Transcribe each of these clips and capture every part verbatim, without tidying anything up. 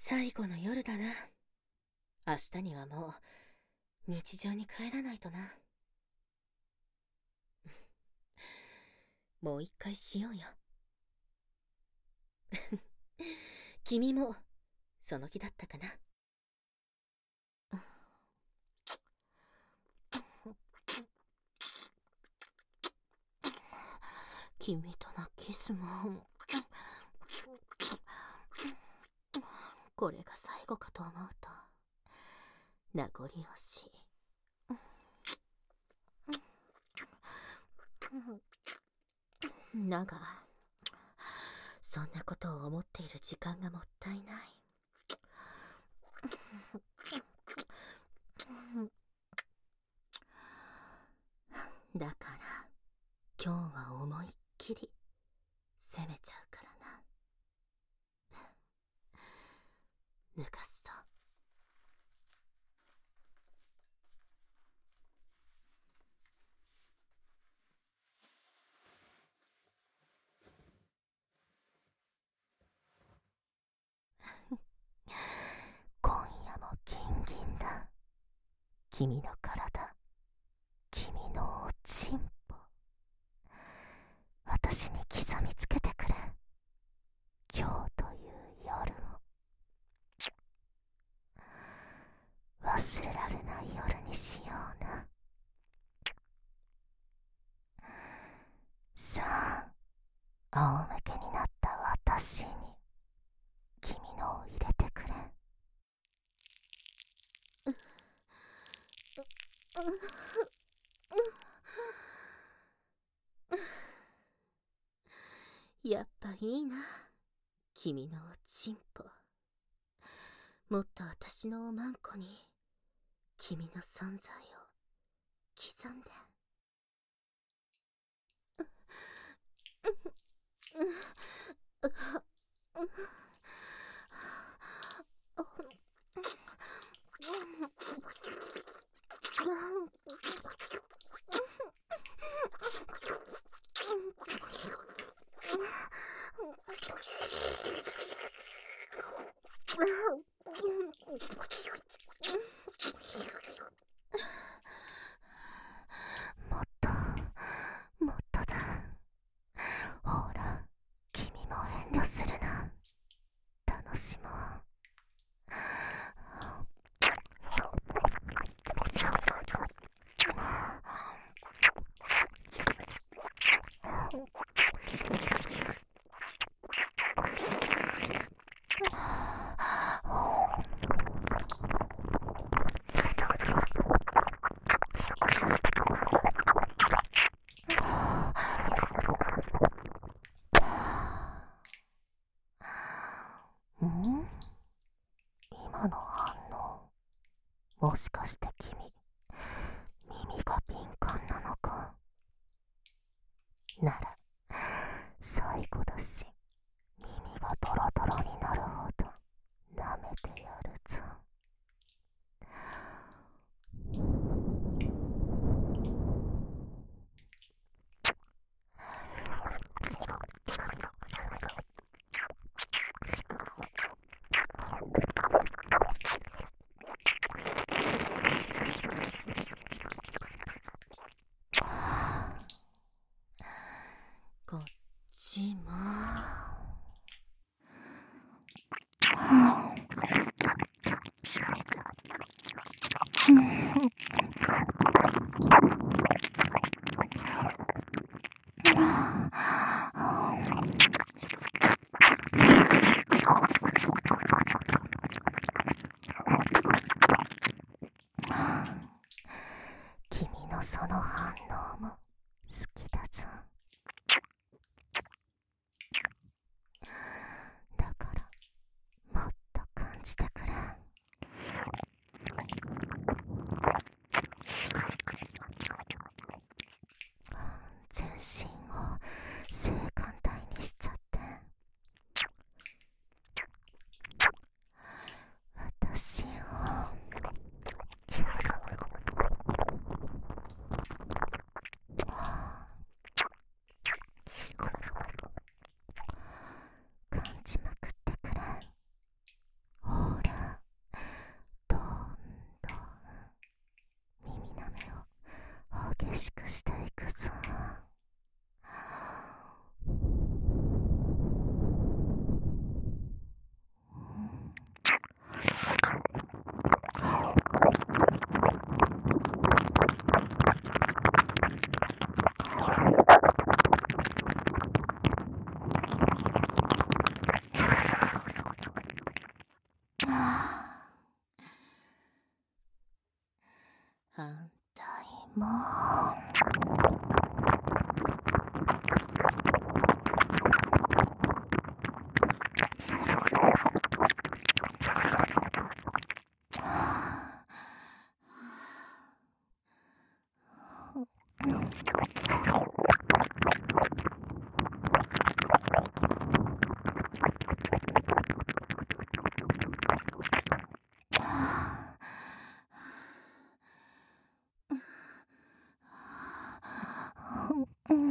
最後の夜だな。明日にはもう日常に帰らないとな。もう一回しようよ。君もその気だったかな。君とのキスもこれが最後かと思うと名残惜しい。だがそんなことを思っている時間がもったいない。だから今日は思いっきり攻めちゃうからな。抜かすぞ。今夜もギンギンだ。君の体、君のおちんぽ、私に刻みつけてくれ。今日という夜を忘れられない夜にしような。さあ、仰向けになった私に君のを入れてくれ。やっぱいいな、君のおちんぽ。もっと私のおまんこに君の存在を刻んで。もっともっとだ。ほら、君も遠慮するな。楽しもう。ん？今の反応、もしかして君、耳が敏感なのか？なら、最後だし、耳がドロドロになるほど舐めてやるぞ。こっちも。 もう、うん、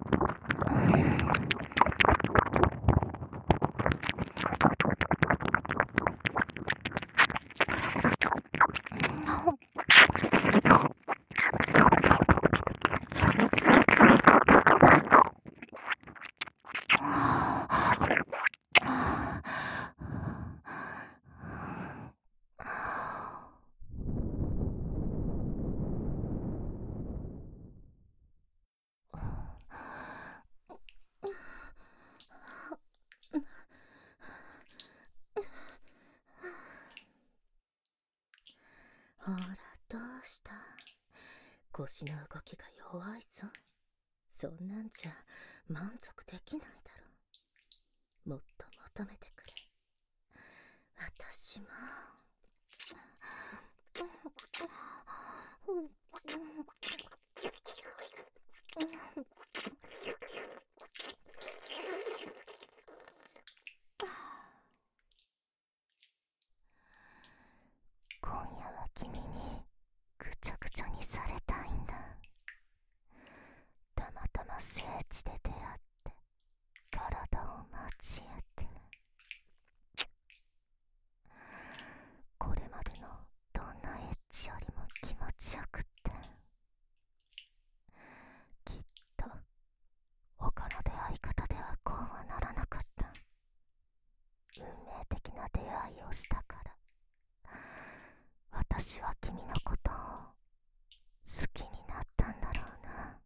ほら、どうした？腰の動きが弱いぞ。そんなんじゃ満足できないだろ。もっと求めてくれ。私も。今夜は君にぐちゃぐちゃにされたいんだ。たまたま聖地で出会って体を交えて、これまでのどんなエッチよりも気持ちよくって、きっと他の出会い方ではこうはならなかった。運命的な出会いをしたから、私は君のことを好きになったんだろうな。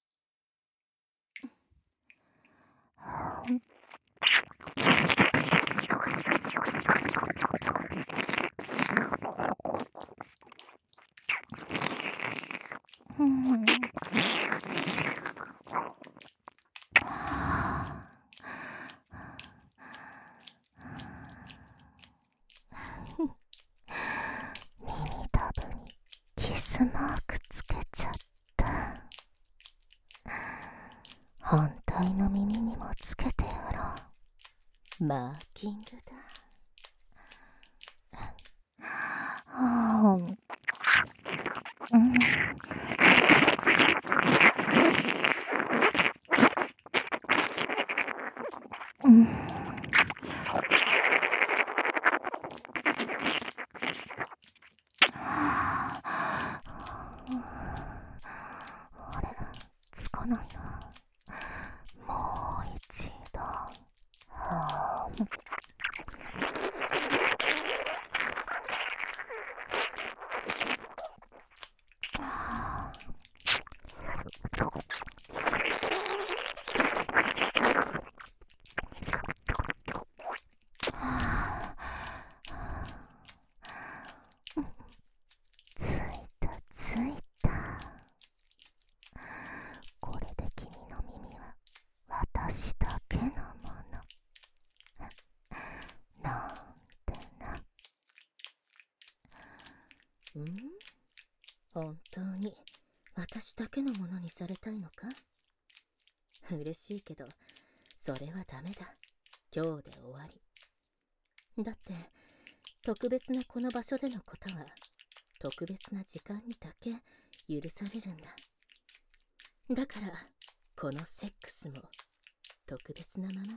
うん、耳たぶにキスマークつけちゃった。反対の耳にもつけてやろう。マーキングだ。うんうん、あれ、つかないな。もう一度。はぁ、ついたついた。これで君の耳は私だけのものなんてな。ん？本当に私だけのものにされたいのか？嬉しいけど、それはダメだ。今日で終わり。だって特別なこの場所でのことは特別な時間にだけ許されるんだ。だからこのセックスも特別なままがいい。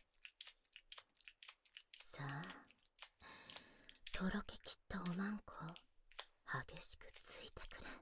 さあ、とろけきったおまんこを激しくついてくれ。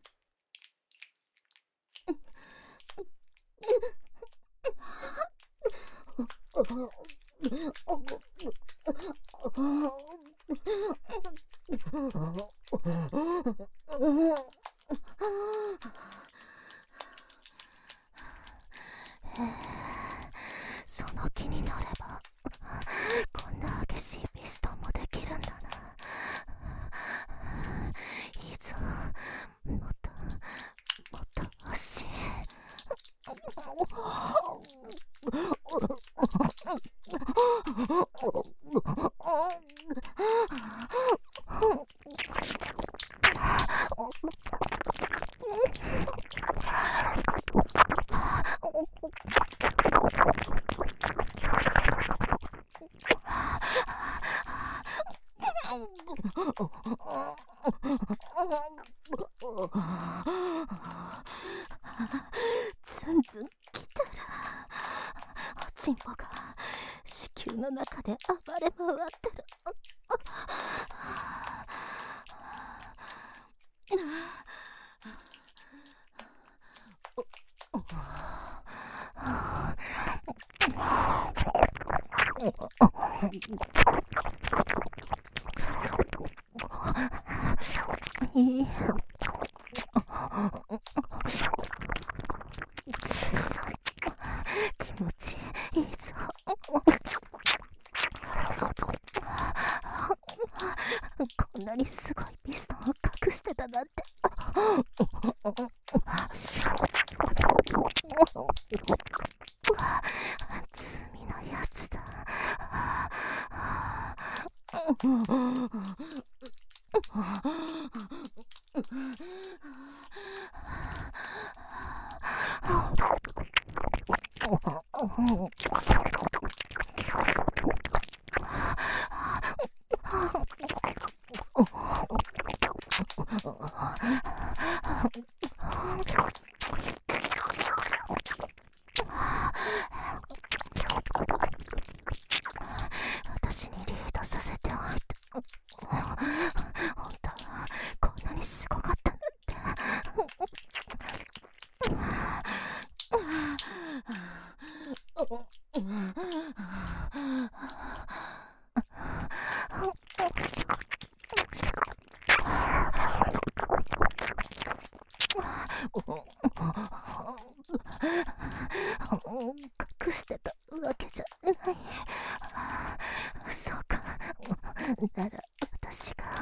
その気になればこんな激しいピストンもできるんだな。いいぞ、もっとずんずん来てる。チンポが子宮の中で暴れ回ってる。いい気持ちいいぞ。こんなにすごいピストンを隠してたなんて。罪のやつだ。私にリードさせておいて。本当はこんなにすごかったなんて。隠してたわけじゃない。そうか。なら私が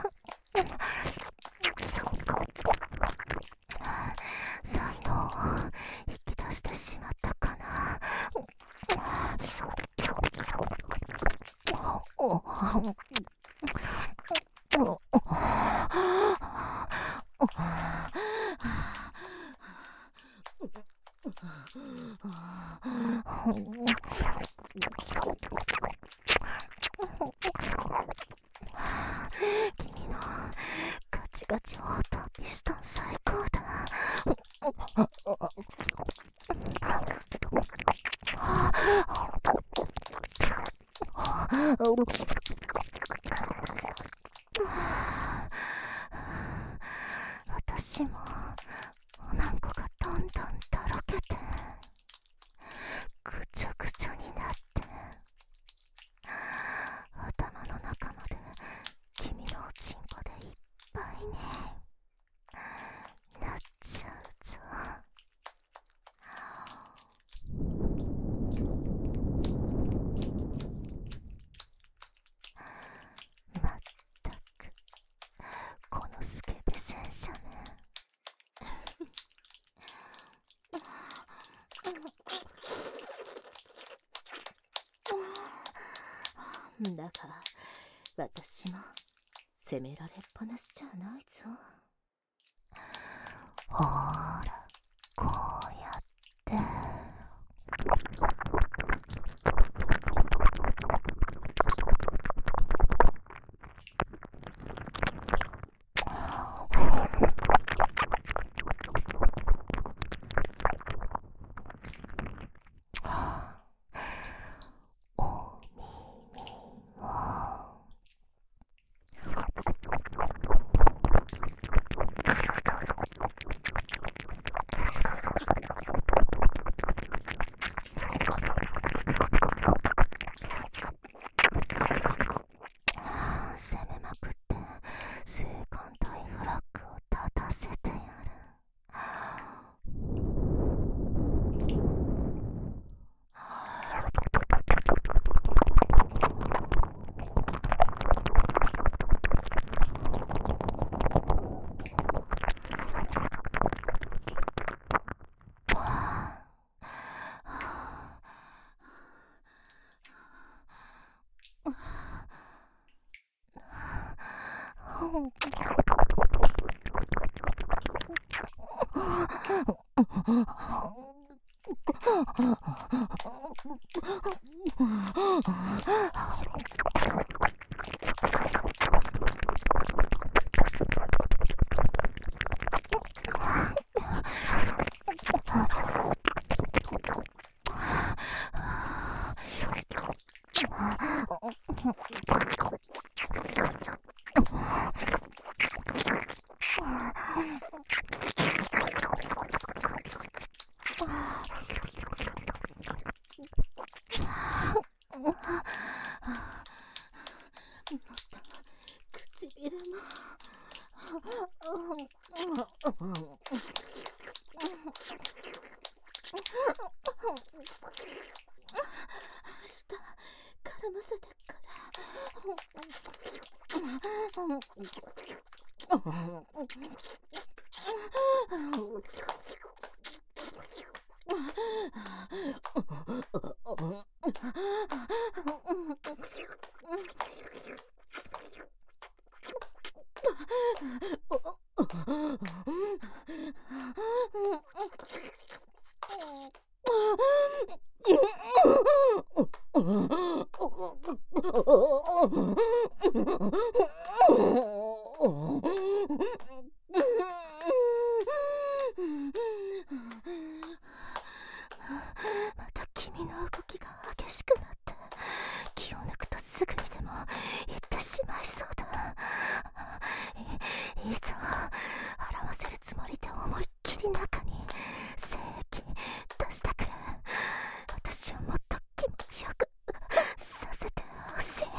才能を引き出してしまったかな。君のガチガチオートピストン最高だ。私もおなんこがどんどんとろけてぐちゃぐちゃになって、頭の中まで君のおちんぽでいっぱいになっちゃうぞ。まったくこのスケベ戦車ね。だが私も責められっぱなしじゃないぞ。ほーら、こうやって唇も舌絡ませてからまた君の動きが激しくなって気を抜くとすぐにでも行ってしまいそうだ。いいぞ、表せるつもりで思いっきり中に精液出してくれ。私をもっと気持ちよくさせてほしい。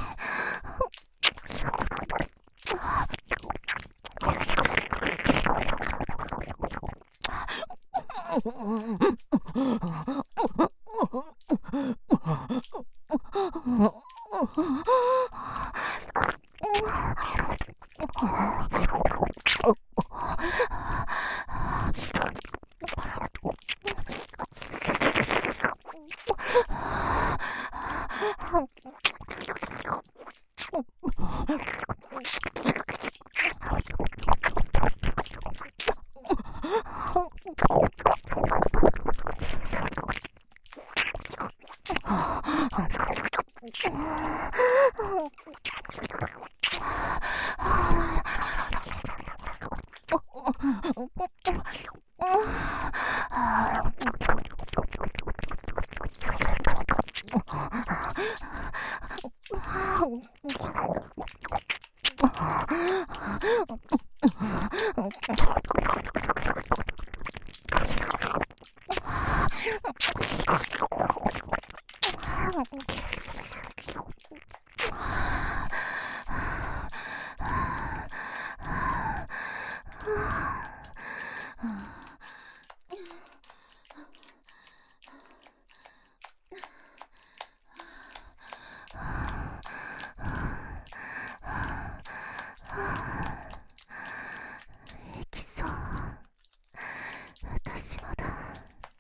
いきそう。私もだ。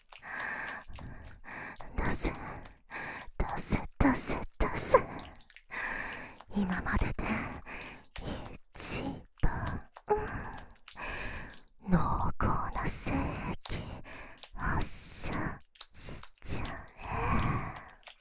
出せ出せ出せ出せ。今までで一番濃厚な精液発射しちゃえ。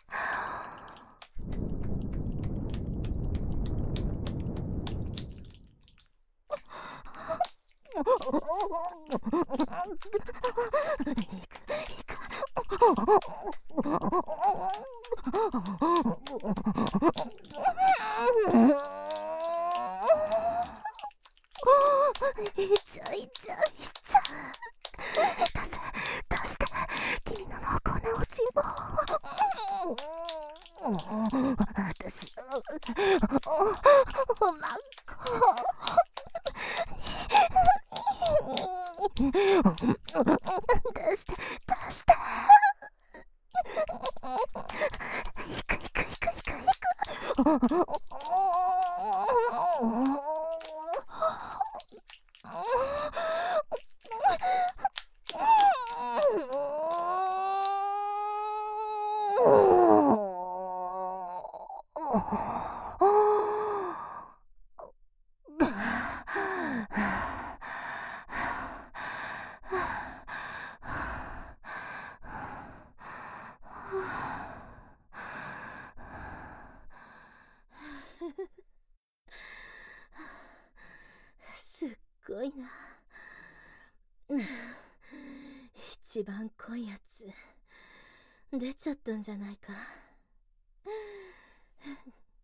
いちゃいちゃいちゃ。出せ出して君の濃厚なおちんぼ。私をおまんこ出して出して。いくいくいくいくいく。すっごいな。一番濃いやつ出ちゃったんじゃないか。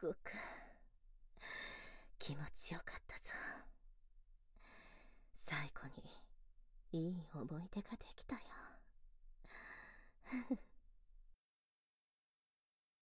ごく気持ちよかったぞ。最後にいい思い出ができたよ。